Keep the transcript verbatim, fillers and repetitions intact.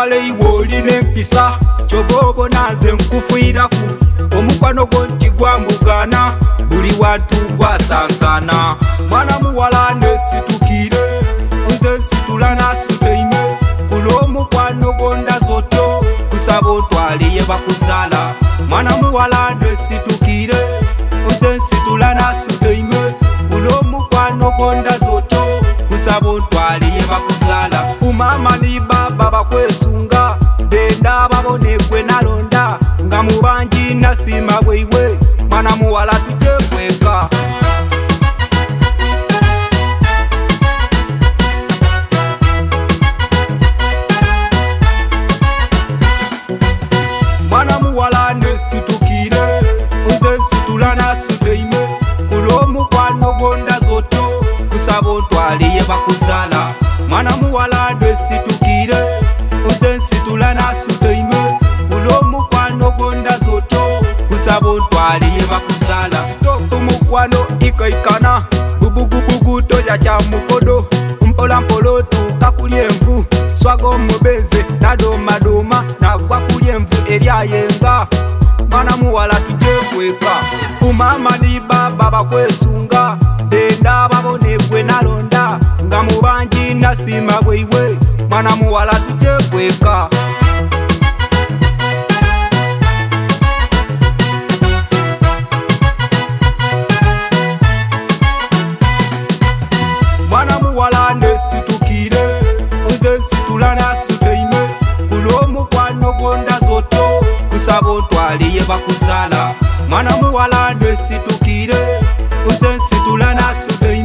kale iwe olina empisa kyobobo nanze nkufiiraku omukwano gwo nti gwambugana buli wantu gwasansana mwana muwala nesitukire nze nsitula nasuteime kulw'omukwano gwo ndazotyo kusaba ontwale ye bakuzaala mwana muwala nesitukire nze nsitula nasuteime kulw'omukwano gwo ndazotyo kusaba ontwale ye bakuzaala kumama ni baba bakwesunga benda babone gwe nalonda nga mubanji nasima bweiwe mwana muwala tuje kweka mwana muwala nesitukire nze nsitula nasuteime kulw'omukwano gwo ndazotyo kusaba ontwale ye bakuzaala mwana muwala nesitukire nze nsitula nasuteime kulw'omukwano gwo ndazotyo kusaba ontwale ye bakuzaala sitopu mukwano ikaikana bubugubugu toja kya mukodo mpola mpola tuuka kulya envu swaga omubenze nadomadoma nagwa kulya envu eryayenga mwana muwala tuje kweka kumama ni baba bakwesunga benda babone gwe nalonda nga mubanji nasima bweiwe mwana muwala tuje kweka mwana muwala nesitukire nze nsitula nasuteime kulw'omukwano gwo ndazotyo kusaba ontwale ye bakuzaala mwana muwala nesitukire nze nsitula nasuteime